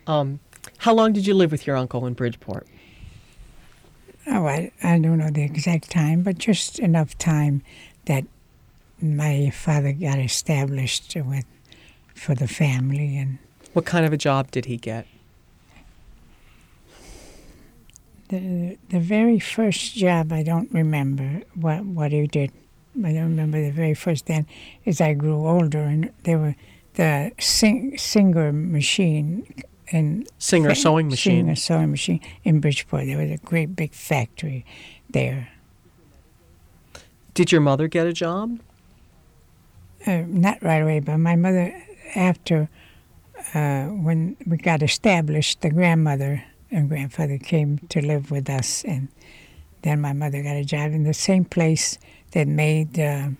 How long did you live with your uncle in Bridgeport? Oh, I don't know the exact time, but just enough time that my father got established for the family. And What kind of a job did he get? the very first job, I don't remember what he did. I don't remember the very first. Then, as I grew older, and there were the Singer machine and Singer sewing machine. Singer sewing machine in Bridgeport. There was a great big factory there. Did your mother get a job? Not right away, but my mother, after when we got established, the grandmother and grandfather came to live with us, and then my mother got a job in the same place that made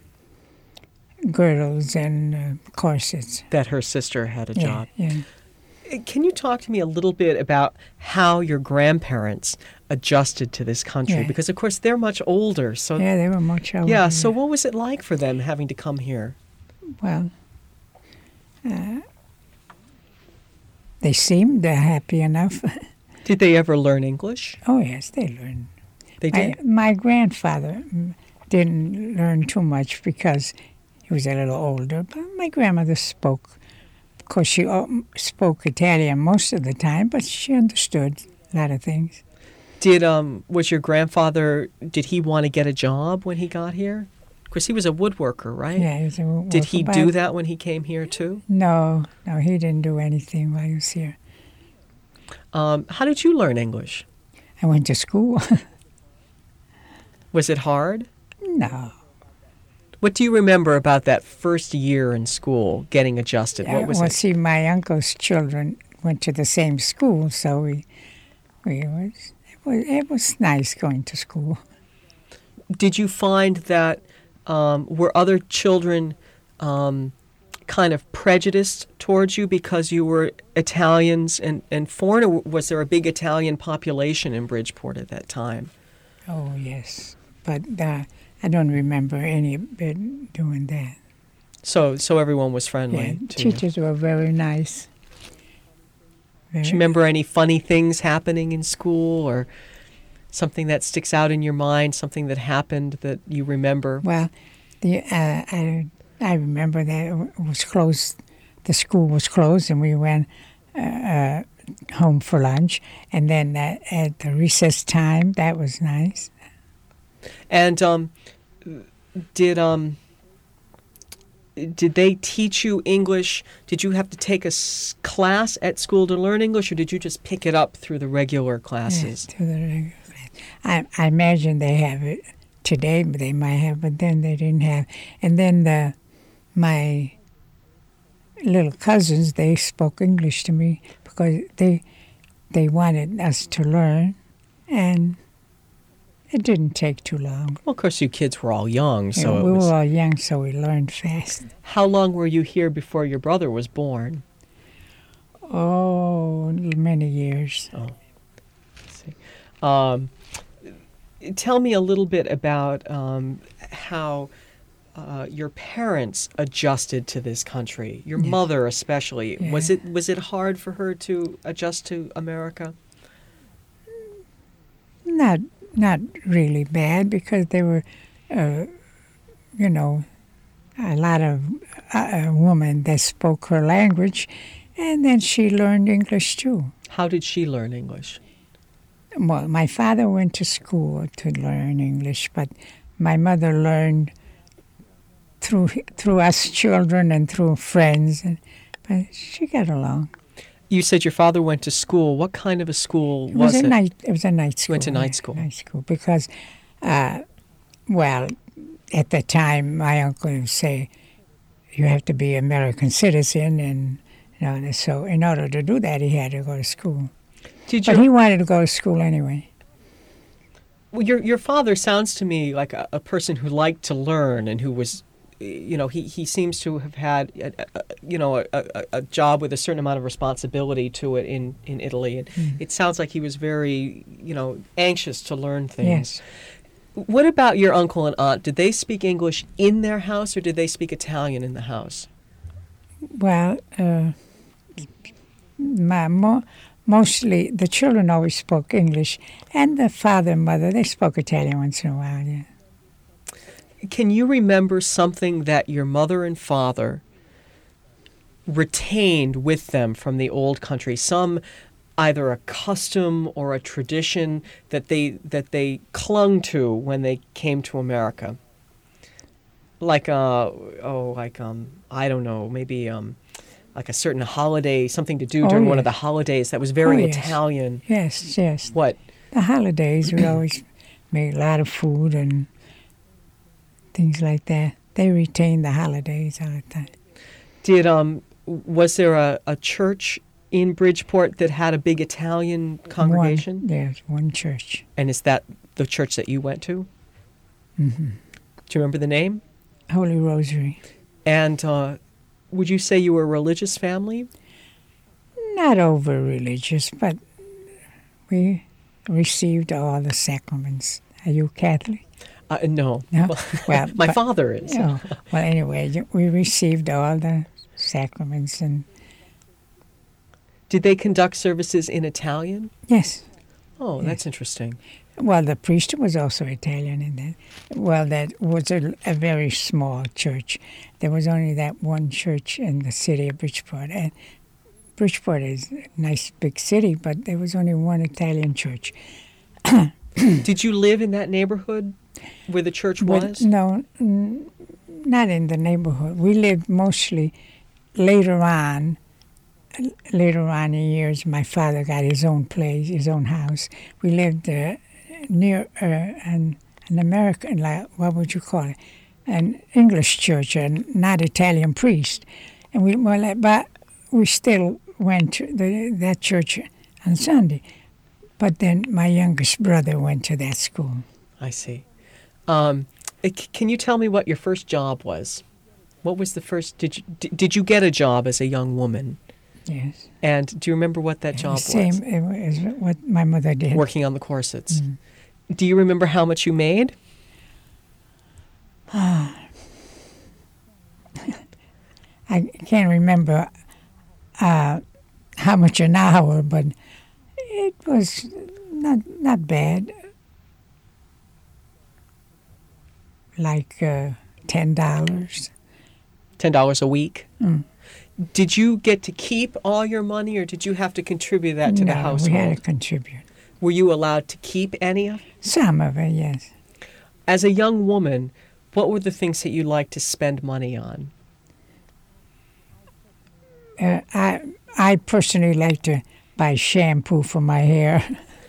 girdles and corsets. That her sister had a job. Yeah. Can you talk to me a little bit about how your grandparents adjusted to this country? Yeah. Because, of course, they're much older. So Yeah, they were much older. Yeah, so what was it like for them having to come here? Well, they seemed happy enough. Did they ever learn English? Oh, yes, they learned. They did? My grandfather didn't learn too much because he was a little older, but my grandmother spoke. Of course, she spoke Italian most of the time, but she understood a lot of things. Was your grandfather, did he want to get a job when he got here? Of course, he was a woodworker, right? Yeah, he was a woodworker. Did he do that when he came here, too? No, he didn't do anything while he was here. How did you learn English? I went to school. Was it hard? No. What do you remember about that first year in school, getting adjusted? What was it? See, my uncle's children went to the same school, so it was nice going to school. Did you find that were other children kind of prejudiced towards you because you were Italians and foreign, or was there a big Italian population in Bridgeport at that time? Oh, yes. But I don't remember any bit doing that. So everyone was friendly Yeah, to you? teachers were very nice. Do you remember any funny things happening in school or something that sticks out in your mind, something that happened that you remember? Well, I remember that it was closed. The school was closed, and we went home for lunch. And then at the recess time, that was nice. And did they teach you English? Did you have to take a class at school to learn English, or did you just pick it up through the regular classes? Yes, through the regular class. I imagine they have it today, but they might have, but then they didn't have. And then my little cousins, they spoke English to me because they wanted us to learn, and it didn't take too long. Well, of course, you kids were all young, so we were all young, so we learned fast. How long were you here before your brother was born? Oh, many years. Oh, let's see. Tell me a little bit about how your parents adjusted to this country. Your mother, especially. Yeah. Was it hard for her to adjust to America? Not really bad, because there were, a lot of women that spoke her language, and then she learned English too. How did she learn English? Well, my father went to school to learn English, but my mother learned through us children and through friends, but she got along. You said your father went to school. What kind of a school was it? It was a night school. You went to night school. Night school, because, at the time, my uncle would say, you have to be American citizen, and so in order to do that, he had to go to school. But he wanted to go to school anyway. Well, your father sounds to me like a person who liked to learn and who was, he seems to have had, a job with a certain amount of responsibility to it in Italy. And it sounds like he was very, anxious to learn things. Yes. What about your uncle and aunt? Did they speak English in their house, or did they speak Italian in the house? Well, Mostly the children always spoke English, and the father and mother, they spoke Italian once in a while, yeah. Can you remember something that your mother and father retained with them from the old country? Some either a custom or a tradition that they clung to when they came to America? Like I don't know, maybe like a certain holiday, something to do during one of the holidays that was very yes. Italian. Yes, yes. What? The holidays, we always made a lot of food and things like that. They retained the holidays all the time. Was there a church in Bridgeport that had a big Italian congregation? There's one church. And is that the church that you went to? Mm-hmm. Do you remember the name? Holy Rosary. And would you say you were a religious family? Not over religious, but we received all the sacraments. Are you Catholic? No. No? Well, my father is. Oh, well, anyway, we received all the sacraments. And did they conduct services in Italian? yes. Oh, yes. That's interesting. Well, the priest was also Italian in that. Well, that was a very small church. There was only that one church in the city of Bridgeport. And Bridgeport is a nice big city, but there was only one Italian church. Did you live in that neighborhood where the church was? No, not in the neighborhood. We lived mostly later on in years. My father got his own place, his own house. We lived near an American, like, what would you call it? An English church, and not Italian priest. And but we still went to that church on Sunday. But then my youngest brother went to that school. I see. Can you tell me what your first job was? What was the first? Did you get a job as a young woman? Yes. And do you remember what that job was? Same as what my mother did. Working on the corsets. Mm. Do you remember how much you made? I can't remember how much an hour, but it was not bad. Like $10. $10 a week? Mm. Did you get to keep all your money, or did you have to contribute that to the household? No, we had to contribute. Were you allowed to keep any of it? Some of it, yes. As a young woman, what were the things that you liked to spend money on? I personally like to buy shampoo for my hair.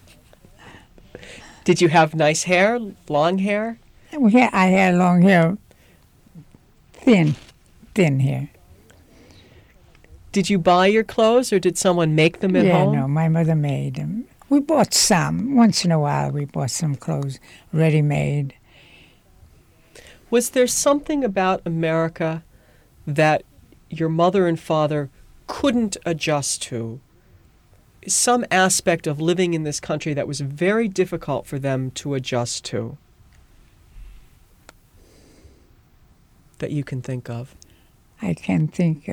Did you have nice hair, long hair? I had long hair, thin hair. Did you buy your clothes, or did someone make them at home? Yeah, no, my mother made them. We bought some. Once in a while, we bought some clothes ready-made. Was there something about America that your mother and father couldn't adjust to? Some aspect of living in this country that was very difficult for them to adjust to? That you can think of? I can think...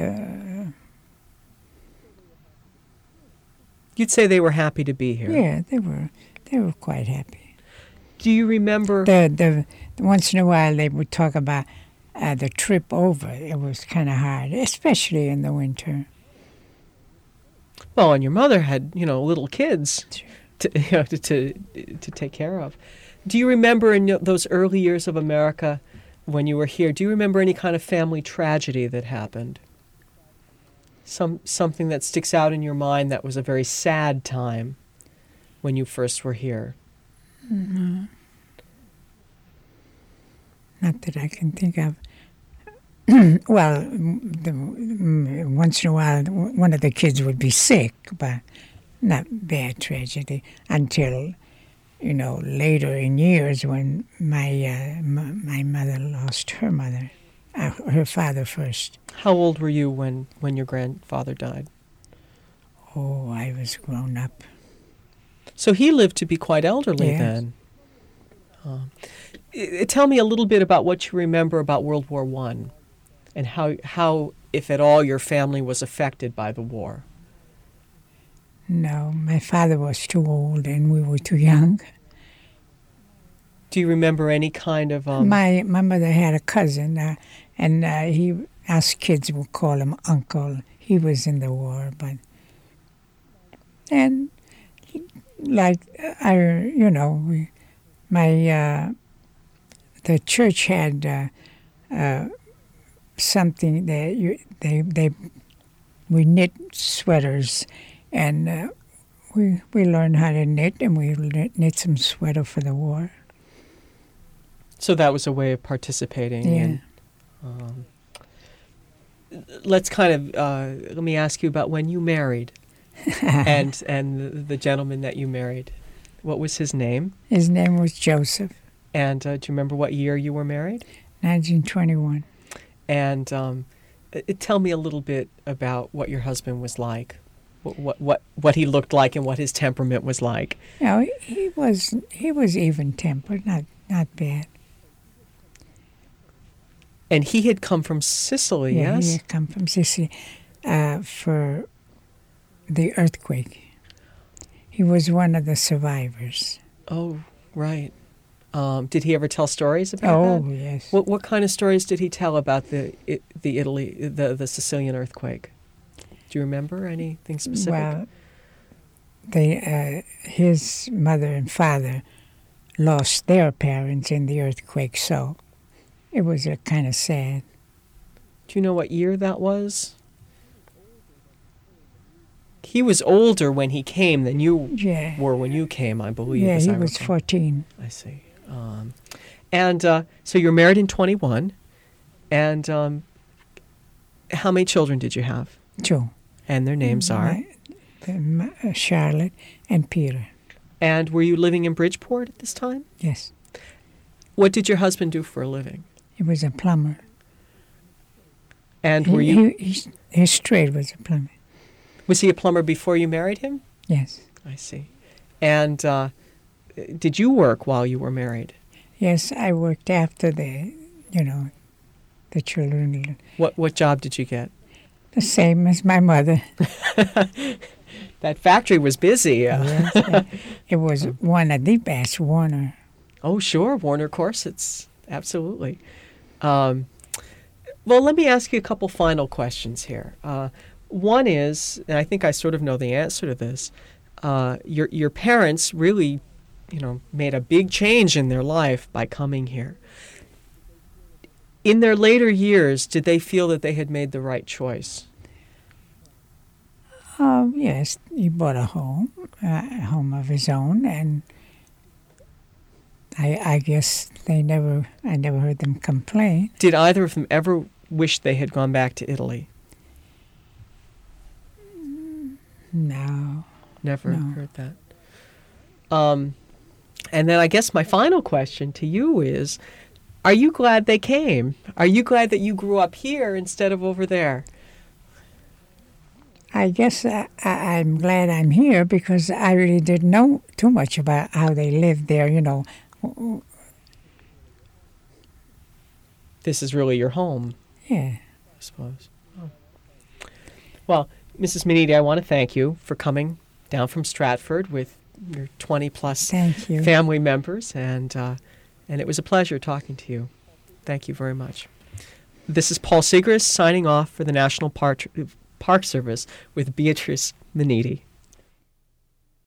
You'd say they were happy to be here. Yeah, they were quite happy. Do you remember... The once in a while they would talk about the trip over. It was kind of hard, especially in the winter. Well, and your mother had, little kids to take care of. Do you remember in those early years of America when you were here, do you remember any kind of family tragedy that happened? Something that sticks out in your mind that was a very sad time when you first were here? Mm-hmm. Not that I can think of. Well, once in a while, one of the kids would be sick, but not bad tragedy until, later in years when my mother lost her mother, her father first. How old were you when your grandfather died? Oh, I was grown up. So he lived to be quite elderly then. Tell me a little bit about what you remember about World War I and how, if at all, your family was affected by the war. No, my father was too old and we were too young. Do you remember any kind of My mother had a cousin, and us kids would call him Uncle. He was in the war, and like the church had something that we knit sweaters, and we learned how to knit, and we knit some sweater for the war. So that was a way of participating. Yeah. Let's kind of let me ask you about when you married, and the gentleman that you married. What was his name? His name was Joseph. And do you remember what year you were married? 1921. And tell me a little bit about what your husband was like, what he looked like, and what his temperament was like. He was even tempered, not bad. And he had come from Sicily, yes? He had come from Sicily for the earthquake. He was one of the survivors. Oh, right. Did he ever tell stories about that? Oh, yes. What kind of stories did he tell about the Sicilian earthquake? Do you remember anything specific? Well, his mother and father lost their parents in the earthquake, so it was kind of sad. Do you know what year that was? He was older when he came than you were when you came, I believe. Yeah, he was 14. I see. So you're married in 21, and how many children did you have? 2. And their names are? Charlotte and Peter. And were you living in Bridgeport at this time? Yes. What did your husband do for a living? He was a plumber. And were you? His trade was a plumber. Was he a plumber before you married him? Yes. I see. And did you work while you were married? Yes, I worked after the children. What job did you get? The same as my mother. That factory was busy. Yes, it was one of the best, Warner. Oh, sure, Warner Corsets, absolutely. Well, let me ask you a couple final questions here. One is, and I think I sort of know the answer to this, your parents really, made a big change in their life by coming here. In their later years, did they feel that they had made the right choice? Yes, he bought a home of his own, and I guess I never heard them complain. Did either of them ever wish they had gone back to Italy? No. Never heard that. And then I guess my final question to you is, are you glad they came? Are you glad that you grew up here instead of over there? I guess I'm glad I'm here because I really didn't know too much about how they lived there, This is really your home. Yeah. I suppose. Oh. Well, Mrs. Menete, I want to thank you for coming down from Stratford with your 20-plus family members, and it was a pleasure talking to you. Thank you very much. This is Paul Segrist signing off for the National Park Service with Beatrice Menete.